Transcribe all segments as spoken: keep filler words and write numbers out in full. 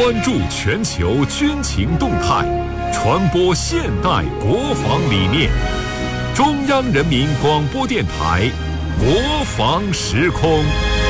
关注全球军情动态，传播现代国防理念。中央人民广播电台国防时空。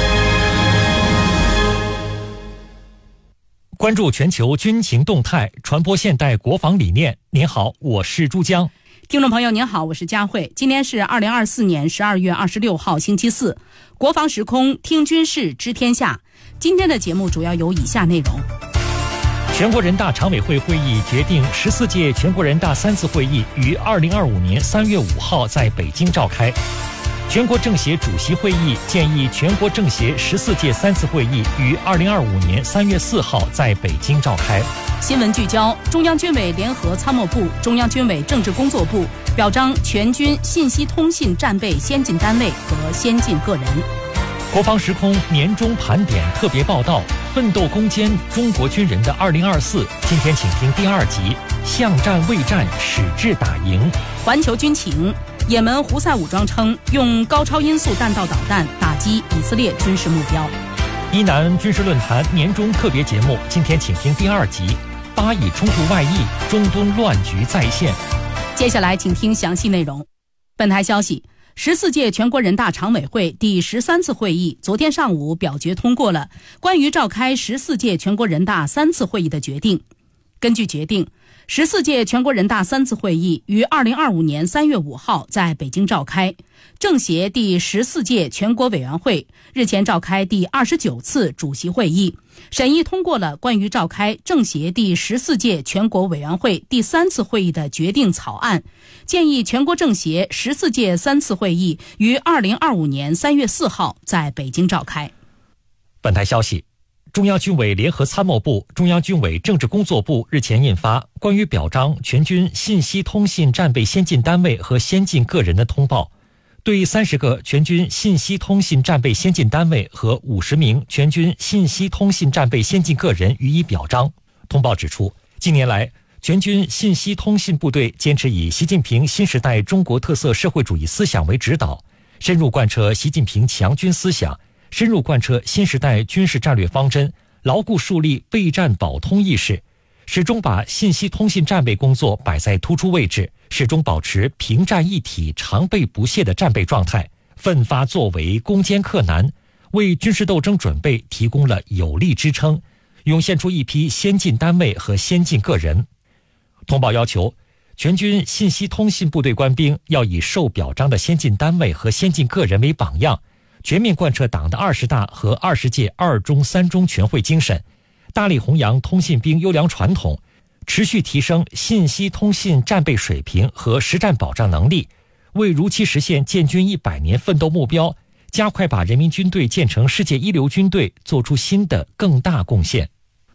关注全球军情动态，传播现代国防理念。您好，我是朱江。 听众朋友您好，我是佳慧。今天是二零二四年十二月二十六号星期四，国防时空听军事知天下。今天的节目主要有以下内容。 全国人大常委会会议决定，十四届全国人大三次会议于二零二五年三月五号在北京召开。全国政协主席会议建议，全国政协十四届三次会议于二零二五年三月四号在北京召开。 新闻聚焦：中央军委联合参谋部、中央军委政治工作部表彰全军信息通信战备先进单位和先进个人。 国防时空年终盘点特别报道：奋斗攻坚中国军人的二零二四。今天请听第二集：巷战未战，矢志打赢。 环球军情：也门胡塞武装称用高超音速弹道导弹打击以色列军事目标。 伊南军事论坛年终特别节目，今天请听第二集：巴以冲突外溢，中东乱局再现。 接下来请听详细内容。本台消息，十四届全国人大常委会第十三次会议昨天上午表决通过了关于召开十四届全国人大三次会议的决定。根据决定，十四届全国人大三次会议于二零二五年三月五号在北京召开。政协第十四届全国委员会日前召开第二十九次主席会议，审议通过了关于召开政协第十四届全国委员会第三次会议的决定草案，建议全国政协十四届三次会议于二零二五年三月四号在北京召开。 本台消息，中央军委联合参谋部、中央军委政治工作部日前印发关于表彰全军信息通信战备先进单位和先进个人的通报，对三十个全军信息通信战备先进单位和五十名全军信息通信战备先进个人予以表彰。通报指出，近年来，全军信息通信部队坚持以习近平新时代中国特色社会主义思想为指导，深入贯彻习近平强军思想，深入贯彻新时代军事战略方针，牢固树立备战保通意识，始终把信息通信战备工作摆在突出位置，始终保持平战一体、常备不懈的战备状态，奋发作为，攻坚克难，为军事斗争准备提供了有力支撑，涌现出一批先进单位和先进个人。通报要求，全军信息通信部队官兵要以受表彰的先进单位和先进个人为榜样，全面贯彻党的二十大和二十届二中三中全会精神，大力弘扬通信兵优良传统，持续提升信息通信战备水平和实战保障能力，为如期实现建军一百年奋斗目标，加快把人民军队建成世界一流军队做出新的更大贡献。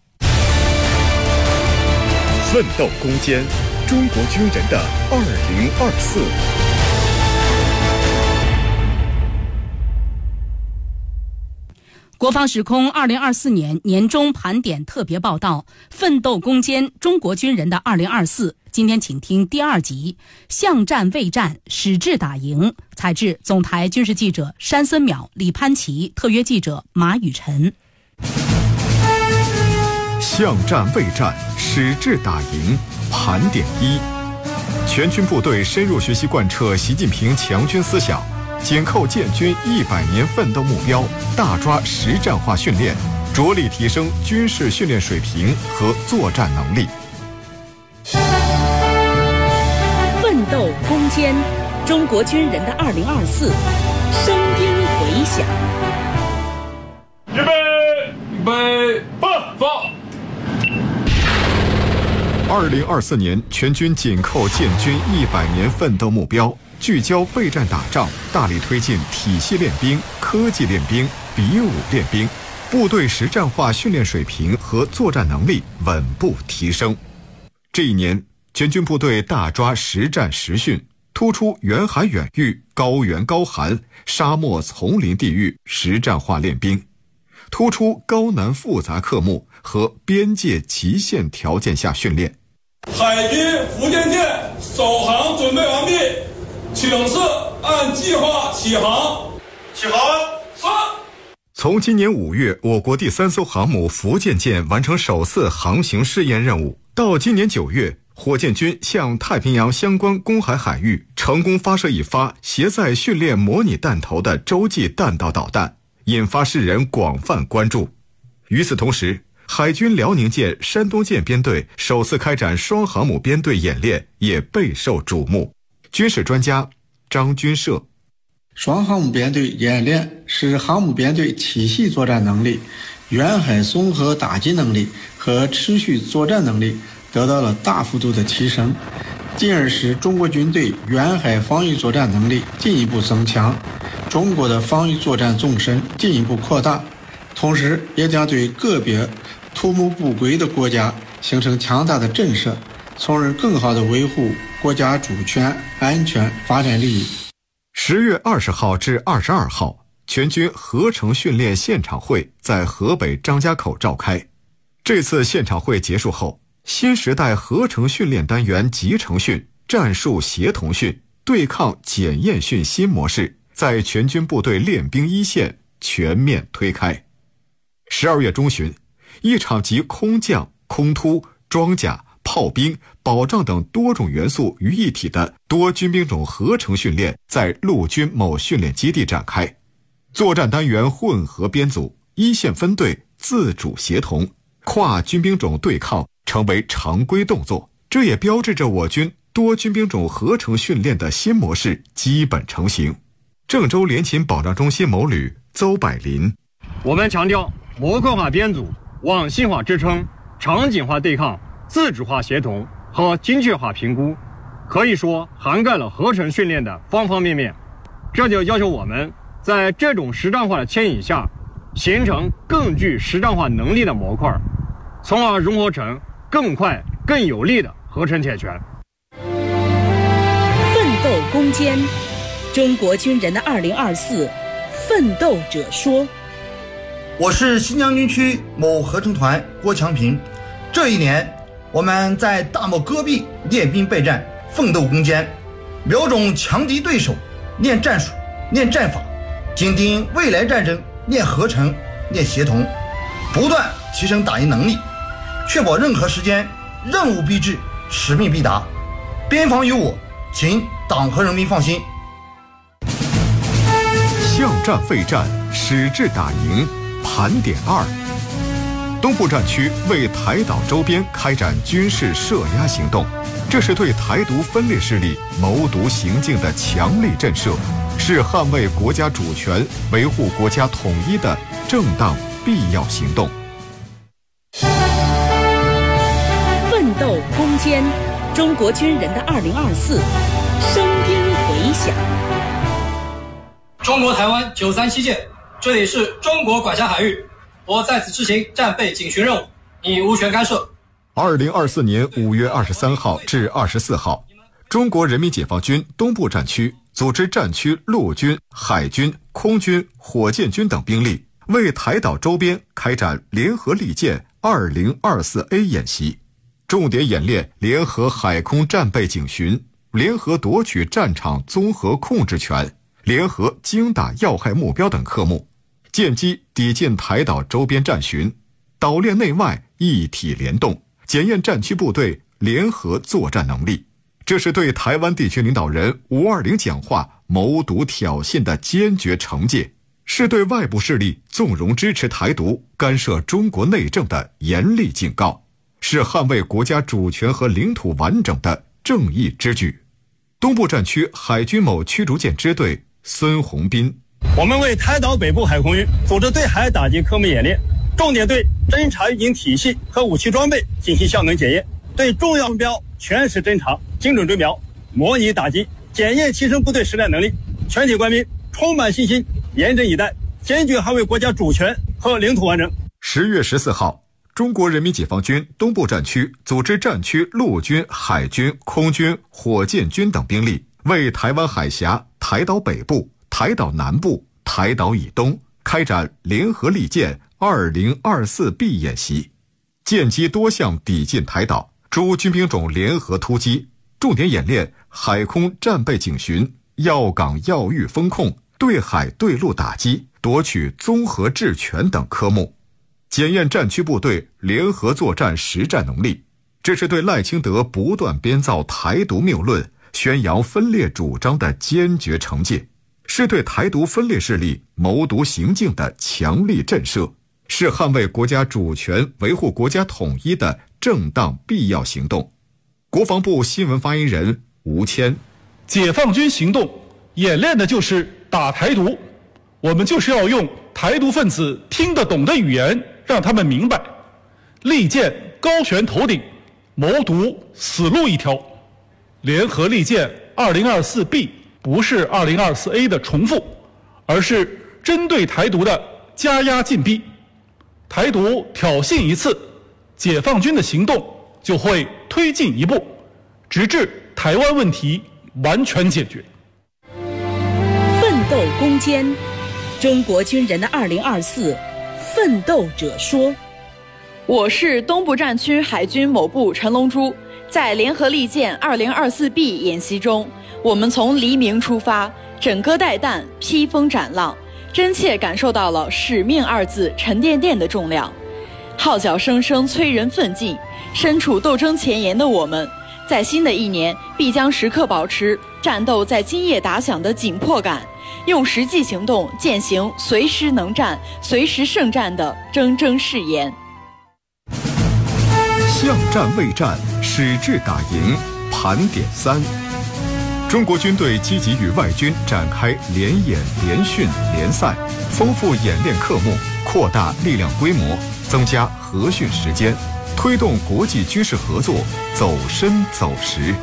奋斗攻坚中国军人的二零二四。 国防时空二零二四年年终盘点特别报道：奋斗攻坚中国军人的二零二四。今天请听第二集：巷战未战，矢志打赢。采制总台军事记者山森淼、李潘奇，特约记者马雨晨。 巷战未战，矢志打赢。盘点一：全军部队深入学习贯彻习近平强军思想，紧扣建军一百年奋斗目标，大抓实战化训练，着力提升军事训练水平和作战能力。 奋斗攻坚中国军人的二零二四，声音回响。 预备，预备，放，放。 二零二四年，全军紧扣建军一百年奋斗目标，聚焦备战打仗，大力推进体系练兵、科技练兵、比武练兵，部队实战化训练水平和作战能力稳步提升。这一年，全军部队大抓实战实训，突出远海远域、高原高寒、沙漠丛林地域实战化练兵，突出高难复杂科目和边界极限条件下训练。 海军福建舰首航准备完毕，请示按计划起航。起航。是。 从今年五月我国第三艘航母福建舰完成首次航行试验任务，到今年九月，火箭军向太平洋相关公海海域成功发射一发携载训练模拟弹头的洲际弹道导弹，引发世人广泛关注。与此同时，海军辽宁舰、山东舰编队首次开展双航母编队演练也备受瞩目。军事专家张军社： 双航母编队演练使航母编队体系作战能力、远海综合打击能力和持续作战能力得到了大幅度的提升，进而使中国军队远海防御作战能力进一步增强，中国的防御作战纵深进一步扩大，同时也将对个别图谋不轨的国家形成强大的震慑，从而更好地维护国家主权、安全、发展利益。 十月二十号至二十二号，全军合成训练现场会在河北张家口召开。这次现场会结束后，新时代合成训练单元集成训、战术协同训、对抗检验训新模式在全军部队练兵一线全面推开。十二月中旬，一场集空降、空突、装甲、炮兵、保障等多种元素于一体的多军兵种合成训练在陆军某训练基地展开，作战单元混合编组，一线分队自主协同，跨军兵种对抗成为常规动作，这也标志着我军多军兵种合成训练的新模式基本成型。郑州联勤保障中心某旅邹百林： 我们强调模块化编组、网信化支撑、场景化对抗、自主化协同和精确化评估，可以说涵盖了合成训练的方方面面。这就要求我们在这种实战化的牵引下，形成更具实战化能力的模块，从而融合成更快、更有力的合成铁拳。 奋斗攻坚，中国军人的二零二四奋斗者说。 我是新疆军区某合成团郭强平。这一年，我们在大漠戈壁练兵备战，奋斗攻坚，瞄准强敌对手，练战术，练战法，紧盯未来战争，练合成，练协同，不断提升打赢能力，确保任何时间任务必至，使命必达。边防有我，请党和人民放心。 巷战备战，矢志打赢。盘点二，东部战区为台岛周边开展军事设压行动，这是对台独分裂势力谋独行径的强力震慑，是捍卫国家主权、维护国家统一的正当必要行动。 奋斗攻坚，中国军人的二零二四，声音回响。 中国台湾九三七舰，这里是中国管辖海域，我在此执行战备警巡任务，你无权干涉。 二零二四年五月二十三号至二十四号，中国人民解放军东部战区组织战区陆军、海军、空军、火箭军等兵力，为台岛周边开展联合利剑二零二四 A 演习，重点演练联合海空战备警巡、联合夺取战场综合控制权、联合精打要害目标等科目，舰机抵近台岛周边战巡，岛链内外一体联动，检验战区部队联合作战能力。这是对台湾地区领导人五二零讲话谋独挑衅的坚决惩戒，是对外部势力纵容支持台独、干涉中国内政的严厉警告，是捍卫国家主权和领土完整的正义之举。东部战区海军某驱逐舰支队孙宏斌： 我们为台岛北部海空域组织对海打击科目演练，重点对侦察预警体系和武器装备进行效能检验，对重要目标全市侦察、精准追瞄、模拟打击，检验提升部队实战能力。全体官兵充满信心，严阵以待，坚决捍卫国家主权和领土完整。 十月十四号，中国人民解放军东部战区组织战区陆军、海军、空军、火箭军等兵力，为台湾海峡、台岛北部、台岛南部、台岛以东开展联合利剑二零二四 B 演习，舰机多项抵近台岛，诸军兵种联合突击，重点演练海空战备警巡、要港要域风控、对海对陆打击、 夺取综合治权等科目，检验战区部队联合作战实战能力。这是对赖清德不断编造台独谬论、宣扬分裂主张的坚决惩戒，是对台独分裂势力谋独行径的强力震慑，是捍卫国家主权、维护国家统一的正当必要行动。国防部新闻发言人吴谦： 解放军行动演练的就是打台独，我们就是要用台独分子听得懂的语言让他们明白，利剑高悬头顶，谋独死路一条。联合利剑 二零二四 B 不是 二零二四 A 的重复，而是针对台独的加压进逼。台独挑衅一次，解放军的行动就会推进一步，直至台湾问题完全解决。 奋斗攻坚，中国军人的二零二四奋斗者说。 我是东部战区海军某部陈龙珠。在联合利剑 二零二四 B 演习中，我们从黎明出发，枕戈待旦，披风斩浪，真切感受到了使命二字沉甸甸的重量。号角声声催人奋进，身处斗争前沿的我们，在新的一年必将时刻保持战斗在今夜打响的紧迫感，用实际行动践行随时能战、随时胜战的铮铮誓言。 巷战未战，矢志打赢。盘点三，中国军队积极与外军展开联演、联训、联赛，丰富演练科目，扩大力量规模，增加核训时间，推动国际军事合作走深走实。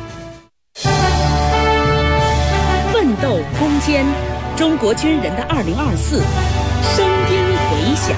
奋斗攻坚，中国军人的二零二四，声音回响。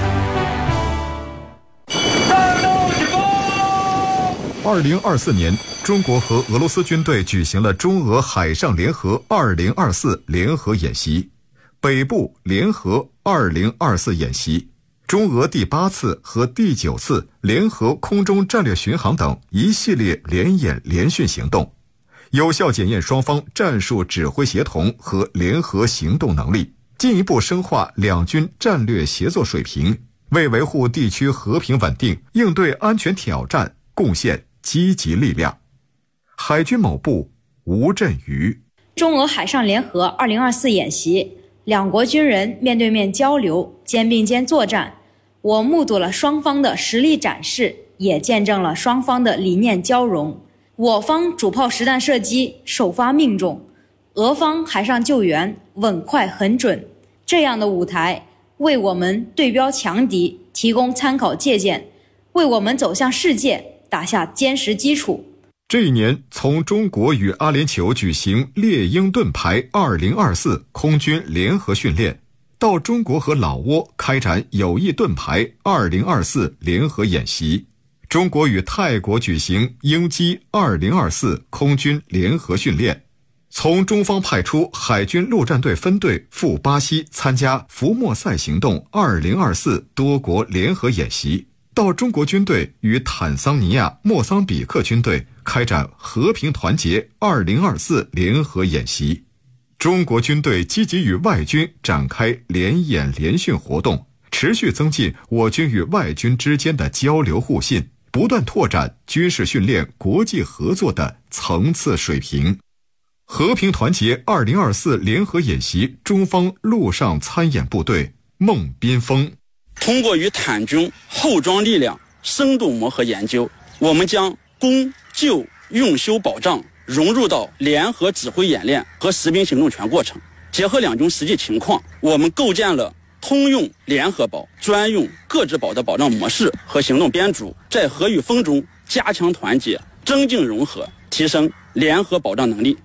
二零二四年，中国和俄罗斯军队举行了中俄海上联合二零二四联合演习，北部联合二零二四演习，中俄第八次和第九次联合空中战略巡航等一系列联演联训行动，有效检验双方战术指挥协同和联合行动能力，进一步深化两军战略协作水平，为维护地区和平稳定、应对安全挑战贡献积极力量。海军某部吴振宇： 中俄海上联合二零二四演习，两国军人面对面交流，肩并肩作战，我目睹了双方的实力展示，也见证了双方的理念交融。我方主炮实弹射击首发命中，俄方海上救援稳快很准，这样的舞台为我们对标强敌提供参考借鉴，为我们走向世界打下坚实基础。 这一年，从中国与阿联酋举行猎鹰盾牌二零二四空军联合训练，到中国和老挝开展友谊盾牌二零二四联合演习，中国与泰国举行鹰击二零二四空军联合训练，从中方派出海军陆战队分队赴巴西参加福莫赛行动二零二四多国联合演习，到中国军队与坦桑尼亚、莫桑比克军队开展和平团结二零二四联合演习。中国军队积极与外军展开联演联训活动，持续增进我军与外军之间的交流互信，不断拓展军事训练国际合作的层次水平。和平团结二零二四联合演习中方陆上参演部队孟斌峰： 通过与坦军后装力量深度磨合研究，我们将攻救用修保障融入到联合指挥演练和实兵行动全过程，结合两军实际情况，我们构建了通用联合保、专用各自保的保障模式和行动编组，在和与风中加强团结，增进融合，提升联合保障能力。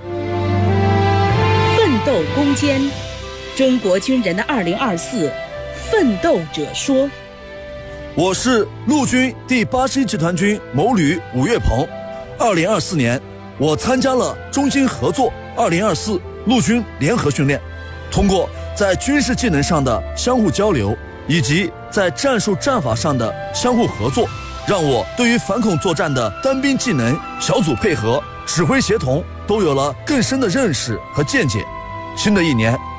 奋斗攻坚，中国军人的二零二四奋斗者说。 我是陆军第八十一集团军某旅伍岳鹏。二零二四年，我参加了中新合作二零二四陆军联合训练，通过在军事技能上的相互交流，以及在战术战法上的相互合作，让我对于反恐作战的单兵技能、小组配合、指挥协同都有了更深的认识和见解。新的一年，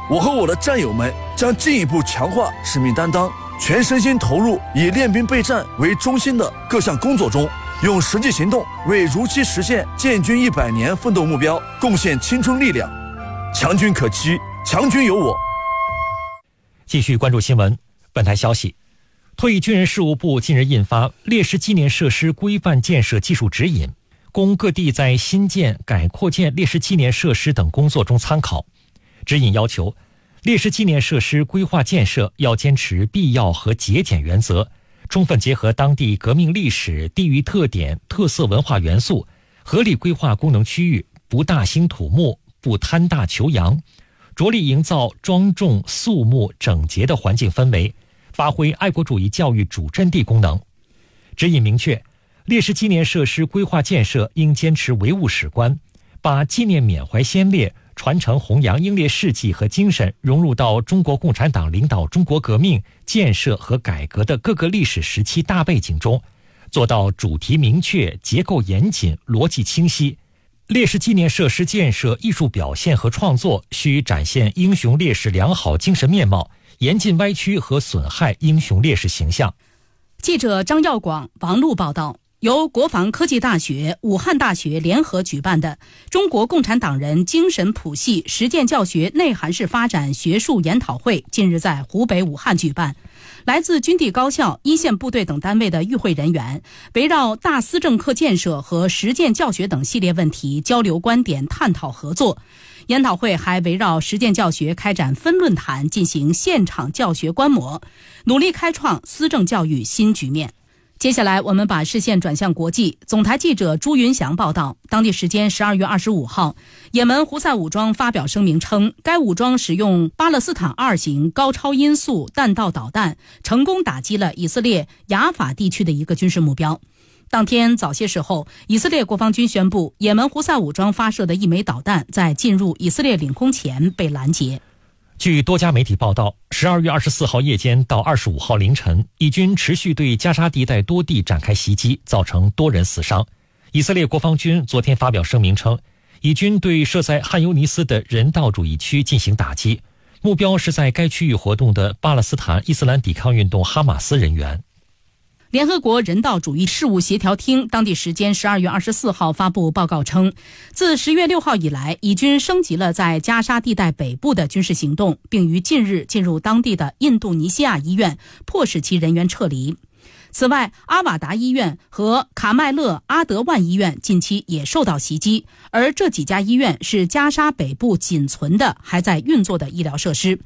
我和我的战友们将进一步强化使命担当，全身心投入以练兵备战为中心的各项工作中，用实际行动为如期实现建军一百年奋斗目标贡献青春力量。强军可期，强军有我。 继续关注新闻。本台消息，退役军人事务部近日印发《烈士纪念设施规范建设技术指引》，供各地在新建、改扩建烈士纪念设施等工作中参考。指引要求，烈士纪念设施规划建设要坚持必要和节俭原则，充分结合当地革命历史、地域特点、特色文化元素，合理规划功能区域，不大兴土木，不贪大求扬，着力营造庄重、肃穆、整洁的环境氛围，发挥爱国主义教育主阵地功能。指引明确，烈士纪念设施规划建设应坚持唯物史观，把纪念缅怀先烈、传承弘扬英烈事迹和精神融入到中国共产党领导中国革命、建设和改革的各个历史时期大背景中，做到主题明确、结构严谨、逻辑清晰。烈士纪念设施建设艺术表现和创作需展现英雄烈士良好精神面貌，严禁歪曲和损害英雄烈士形象。 记者张耀广、王璐报道。由国防科技大学、武汉大学联合举办的中国共产党人精神谱系实践教学内涵式发展学术研讨会近日在湖北武汉举办。来自军地高校、一线部队等单位的与会人员围绕大思政课建设和实践教学等系列问题交流观点、探讨合作。研讨会还围绕实践教学开展分论坛，进行现场教学观摩，努力开创思政教育新局面。接下来我们把视线转向国际。总台记者朱云祥报道，当地时间十二月二十五号，也门胡塞武装发表声明称，该武装使用巴勒斯坦二型高超音速弹道导弹，成功打击了以色列雅法地区的一个军事目标。当天早些时候，以色列国防军宣布，也门胡塞武装发射的一枚导弹在进入以色列领空前被拦截。 据多家媒体报道，十二月二十四号夜间到二十五号凌晨，以军持续对加沙地带多地展开袭击，造成多人死伤。以色列国防军昨天发表声明称，以军对设在汉尤尼斯的人道主义区进行打击，目标是在该区域活动的巴勒斯坦伊斯兰抵抗运动哈马斯人员。 联合国人道主义事务协调厅当地时间十二月二十四号发布报告称，自十月六号以来，以军升级了在加沙地带北部的军事行动，并于近日进入当地的印度尼西亚医院，迫使其人员撤离。此外，阿瓦达医院和卡麦勒阿德万医院近期也受到袭击，而这几家医院是加沙北部仅存的还在运作的医疗设施。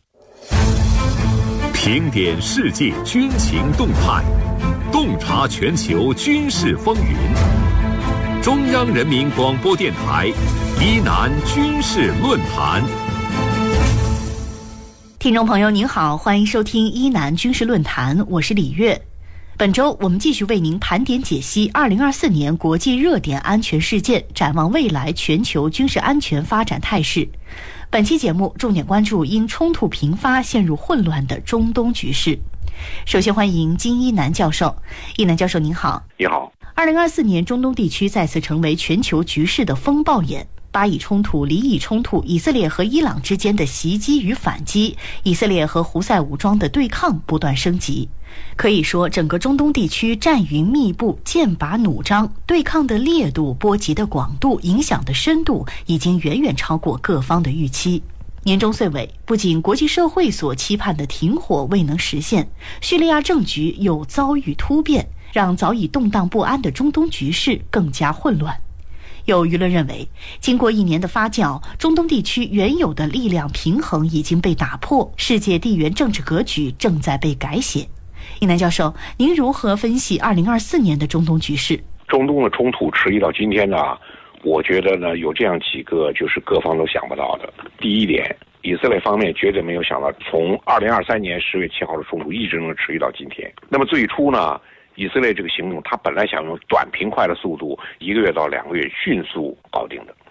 评点世界军情动态，洞察全球军事风云。中央人民广播电台伊南军事论坛。 听众朋友您好，欢迎收听伊南军事论坛，我是李月。本周我们继续为您盘点解析二零二四年国际热点安全事件，展望未来全球军事安全发展态势。本期节目重点关注因冲突频发陷入混乱的中东局势。首先欢迎金一南教授。一南教授您好。 你好。 二零二四年中东地区再次成为全球局势的风暴眼，巴以冲突、黎以冲突，以色列和伊朗之间的袭击与反击，以色列和胡塞武装的对抗不断升级。可以说，整个中东地区战云密布，剑拔弩张，对抗的烈度、波及的广度、影响的深度，已经远远超过各方的预期。年终岁尾，不仅国际社会所期盼的停火未能实现，叙利亚政局又遭遇突变，让早已动荡不安的中东局势更加混乱。有舆论认为，经过一年的发酵，中东地区原有的力量平衡已经被打破，世界地缘政治格局正在被改写。一南教授，您如何分析二零二四年的中东局势？ 中东的冲突持续到今天呢，我觉得呢有这样几个就是各方都想不到的。第一点，以色列方面绝对没有想到，从二零二三年十月七号的冲突一直能持续到今天。那么最初呢，以色列这个行动，他本来想用短平快的速度，一个月到两个月迅速搞定的。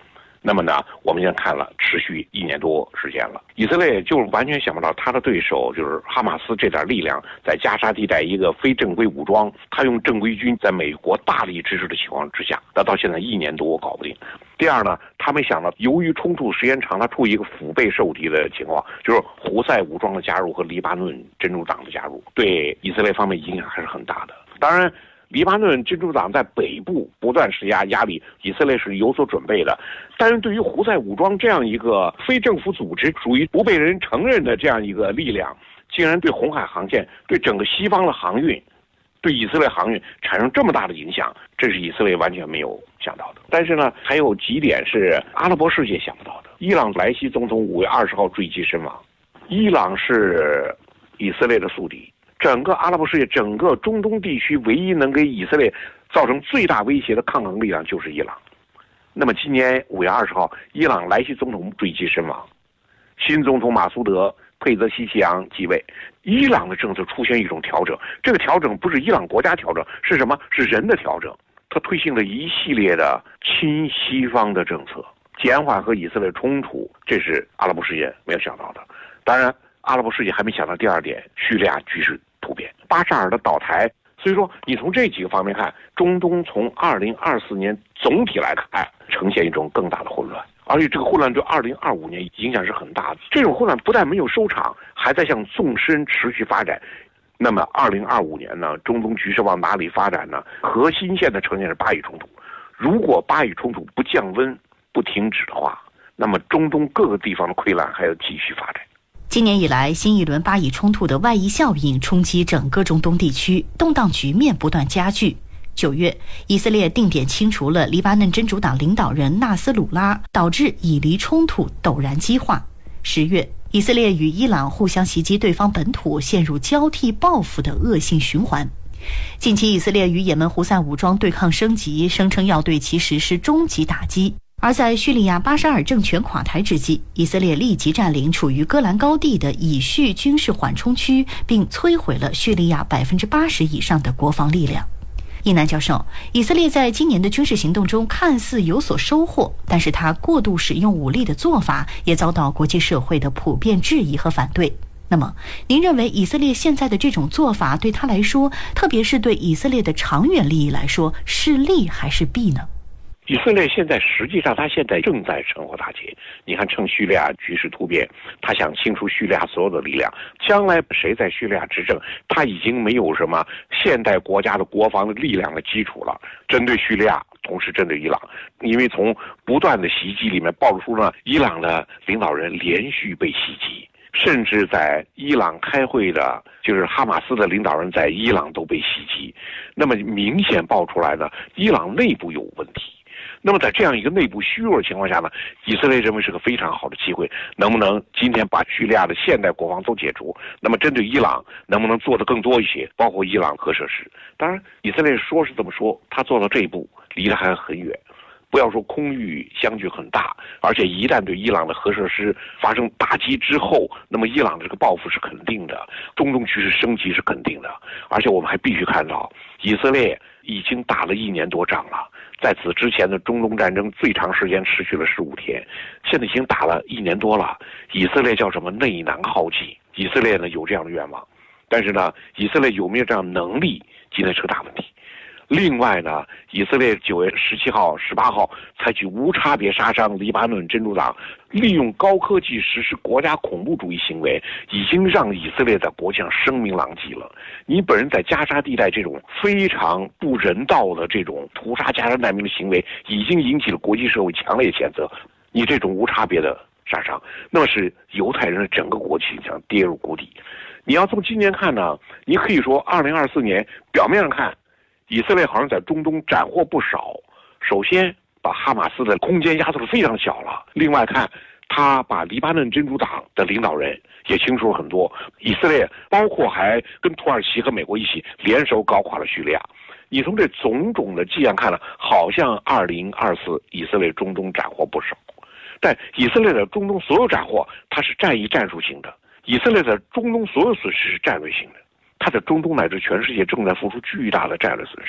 那么呢，我们现在看了，持续一年多时间了，以色列就完全想不到他的对手就是哈马斯这点力量，在加沙地带一个非正规武装，他用正规军在美国大力支持的情况之下，那到现在一年多搞不定。第二呢，他没想到，由于冲突时间长，他处于一个腹背受敌的情况，就是胡塞武装的加入和黎巴嫩真主党的加入，对以色列方面影响还是很大的。当然，黎巴嫩真主党在北部不断施压压力，以色列是有所准备的。但是对于胡塞武装这样一个非政府组织，属于不被人承认的这样一个力量，竟然对红海航线、对整个西方的航运、对以色列航运产生这么大的影响，这是以色列完全没有想到的。但是呢，还有几点是阿拉伯世界想不到的。伊朗莱西总统五月二十号坠机身亡，伊朗是以色列的宿敌。整个阿拉伯世界，整个中东地区，唯一能给以色列造成最大威胁的抗衡力量就是伊朗。那么今年五月二十号，伊朗莱西总统坠机身亡，新总统马苏德佩泽西奇扬继位，伊朗的政策出现一种调整。这个调整不是伊朗国家调整，是什么？是人的调整。他推行了一系列的亲西方的政策，减缓和以色列冲突，这是阿拉伯世界没有想到的。当然，阿拉伯世界还没想到第二点，叙利亚局势突变，巴沙尔的倒台。所以说，你从这几个方面看，中东从二零二四年总体来看，呈现一种更大的混乱，而且这个混乱对二零二五年影响是很大的。这种混乱不但没有收场，还在向纵深持续发展。那么，二零二五年呢，中东局势往哪里发展呢？核心现在呈现是巴以冲突。如果巴以冲突不降温、不停止的话，那么中东各个地方的溃烂还要继续发展。 今年以来，新一轮巴以冲突的外溢效应冲击整个中东地区，动荡局面不断加剧。九月，以色列定点清除了黎巴嫩真主党领导人纳斯鲁拉，导致以黎冲突陡然激化。十月，以色列与伊朗互相袭击对方本土，陷入交替报复的恶性循环。近期，以色列与也门胡塞武装对抗升级，声称要对其实施终极打击。而在叙利亚巴沙尔政权垮台之际，以色列立即占领处于戈兰高地的以叙军事缓冲区，并摧毁了叙利亚百分之八十以上的国防力量。一南教授，以色列在今年的军事行动中看似有所收获，但是他过度使用武力的做法也遭到国际社会的普遍质疑和反对。那么，您认为以色列现在的这种做法对他来说，特别是对以色列的长远利益来说，是利还是弊呢？ 以色列现在实际上，他现在正在趁火打劫。你看，趁叙利亚局势突变，他想清除叙利亚所有的力量。将来谁在叙利亚执政，他已经没有什么现代国家的国防的力量的基础了。针对叙利亚，同时针对伊朗，因为从不断的袭击里面暴露出了伊朗的领导人连续被袭击，甚至在伊朗开会的，就是哈马斯的领导人在伊朗都被袭击。那么明显爆出来呢，伊朗内部有问题。那么在这样一个内部虚弱的情况下呢，以色列认为是个非常好的机会，能不能今天把叙利亚的现代国防都解除？那么针对伊朗，能不能做得更多一些？包括伊朗核设施。当然，以色列说是这么说，他做到这一步离得还很远。不要说空域相距很大，而且一旦对伊朗的核设施发生打击之后，那么伊朗的这个报复是肯定的，中东局势升级是肯定的。而且我们还必须看到，以色列已经打了一年多仗了。在此之前的中东战争最长时间持续了十五天，现在已经打了一年多了。以色列叫什么内难耗尽？以色列呢有这样的愿望，但是呢，以色列有没有这样的能力，今天是个大问题。另外呢，以色列九月十七号、十八号采取无差别杀伤黎巴嫩真主党，利用高科技实施国家恐怖主义行为，已经让以色列在国际上声名狼藉了。你本人在加沙地带这种非常不人道的这种屠杀加沙难民的行为，已经引起了国际社会强烈谴责。你这种无差别的杀伤，那么是犹太人的整个国际形象跌入谷底。你要从今年看呢，你可以说二零二四年表面上看，以色列好像在中东斩获不少。首先，把哈马斯的空间压缩的非常小了；另外看，他把黎巴嫩真主党的领导人也清除了很多。以色列包括还跟土耳其和美国一起联手搞垮了叙利亚。你从这种种的迹象看了，好像二零二四以色列中东斩获不少。但以色列的中东所有斩获，它是战役战术型的；以色列的中东所有损失是战略性的。他在中东乃至全世界正在付出巨大的战略损失。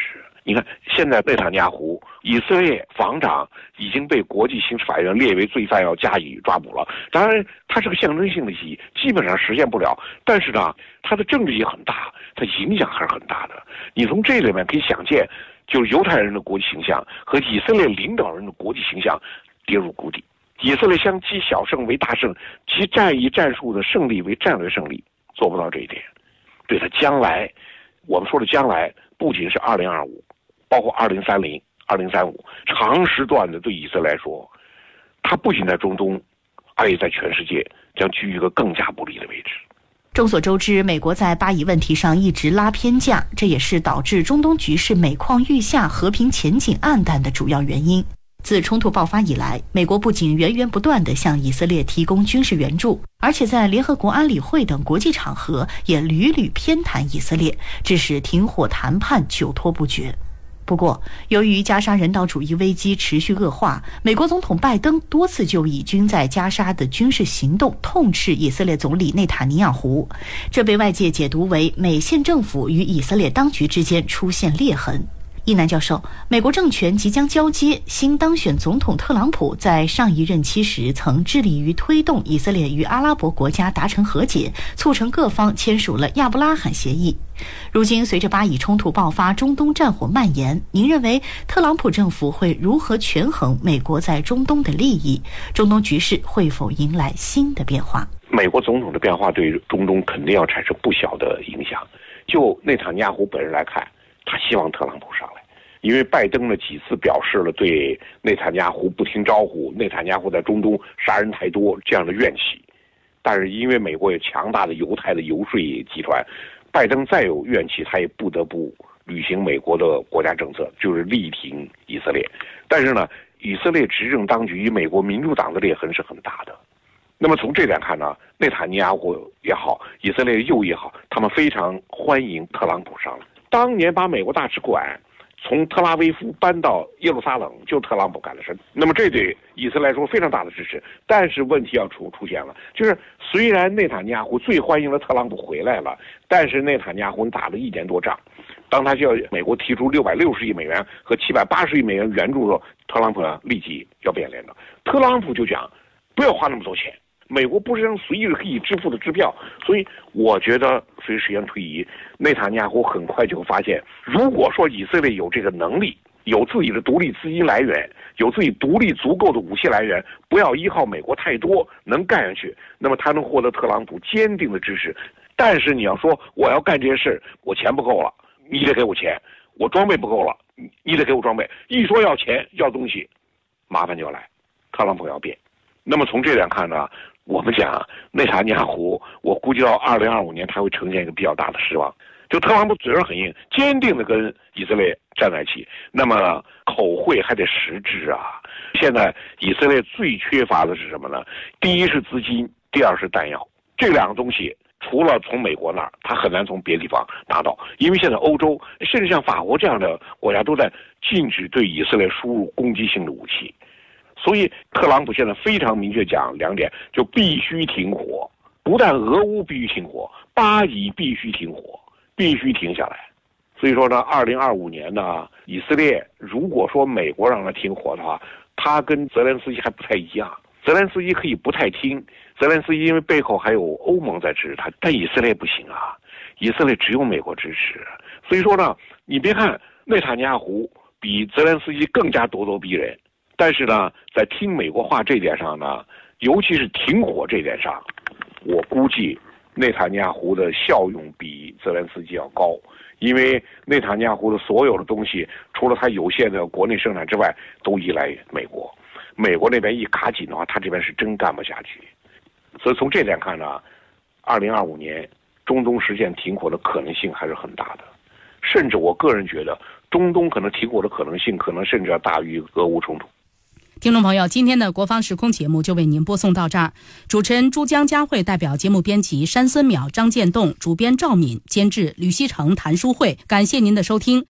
你看，现在内塔尼亚胡，以色列防长已经被国际刑事法院列为罪犯，要加以抓捕了。当然，它是个象征性的意义，基本上实现不了。但是呢，它的政治意义很大，它影响还是很大的。你从这里面可以想见，就是犹太人的国际形象和以色列领导人的国际形象跌入谷底。以色列想积小胜为大胜，其战役战术的胜利为战略胜利，做不到这一点。对他将来，我们说的将来，不仅是二零二五。包括二零三零、二零三五长时段的对以色列来说，它不仅在中东，而且在全世界将居于一个更加不利的位置。 众所周知，美国在巴以问题上一直拉偏架，这也是导致中东局势每况愈下、和平前景黯淡的主要原因。自冲突爆发以来，美国不仅源源不断地向以色列提供军事援助，而且在联合国安理会等国际场合也屡屡偏袒以色列，致使停火谈判久拖不决。不过，由于加沙人道主义危机持续恶化，美国总统拜登多次就以军在加沙的军事行动痛斥以色列总理内塔尼亚胡，这被外界解读为美县政府与以色列当局之间出现裂痕。伊南教授，美国政权即将交接，新当选总统特朗普在上一任期时曾致力于推动以色列与阿拉伯国家达成和解，促成各方签署了亚伯拉罕协议。如今随着巴以冲突爆发，中东战火蔓延，您认为特朗普政府会如何权衡美国在中东的利益？中东局势会否迎来新的变化？ 美国总统的变化对中东肯定要产生不小的影响。就内塔尼亚胡本人来看，他希望特朗普上来，因为拜登呢几次表示了对内塔尼亚胡不听招呼、内塔尼亚胡在中东杀人太多这样的怨气。但是因为美国有强大的犹太的游说集团，拜登再有怨气，他也不得不履行美国的国家政策，就是力挺以色列。但是呢，以色列执政当局与美国民主党的裂痕是很大的。那么从这点看呢，内塔尼亚胡也好，以色列右也好，他们非常欢迎特朗普上来。当年把美国大使馆从特拉维夫搬到耶路撒冷，就特朗普干的事。那么这对以色列来说非常大的支持。但是问题要出出现了，就是虽然内塔尼亚胡最欢迎的特朗普回来了，但是内塔尼亚胡打了一年多仗，当他就要美国提出六百六十亿美元和七百八十亿美元援助的时候，特朗普呢立即要变脸了。特朗普就讲，不要花那么多钱。美国不是张随意可以支付的支票，所以我觉得随着时间推移，内塔尼亚胡很快就会发现，如果说以色列有这个能力，有自己的独立资金来源，有自己独立足够的武器来源，不要依靠美国太多，能干下去，那么他能获得特朗普坚定的支持。但是你要说我要干这些事，我钱不够了，你得给我钱；我装备不够了，你得给我装备。一说要钱要东西，麻烦就要来，特朗普要变。那么从这点看呢，我们讲内塔尼亚胡，我估计到二零二五年他会呈现一个比较大的失望。就特朗普嘴上很硬，坚定的跟以色列站在一起，那么口惠还得实质啊。现在以色列最缺乏的是什么呢？第一是资金，第二是弹药。这两个东西除了从美国那儿，他很难从别的地方拿到，因为现在欧洲甚至像法国这样的国家都在禁止对以色列输入攻击性的武器。所以特朗普现在非常明确讲两点，就必须停火，不但俄乌必须停火，巴以必须停火，必须停下来。所以说呢，二零二五年呢，以色列如果说美国让他停火的话，他跟泽连斯基还不太一样。泽连斯基可以不太听，泽连斯基因为背后还有欧盟在支持他，但以色列不行啊，以色列只有美国支持。所以说呢，你别看内塔尼亚胡比泽连斯基更加咄咄逼人，但是呢，在听美国话这点上呢，尤其是停火这点上，我估计内塔尼亚胡的效用比泽连斯基要高，因为内塔尼亚胡的所有的东西，除了他有限的国内生产之外，都依赖美国。美国那边一卡紧的话，他这边是真干不下去。所以从这点看呢，二零二五年中东实现停火的可能性还是很大的，甚至我个人觉得，中东可能停火的可能性，可能甚至要大于俄乌冲突。 听众朋友，今天的国防时空节目就为您播送到这儿。主持人珠江佳慧代表节目编辑山森淼、张建栋，主编赵敏，监制吕锡成、谭淑慧，感谢您的收听。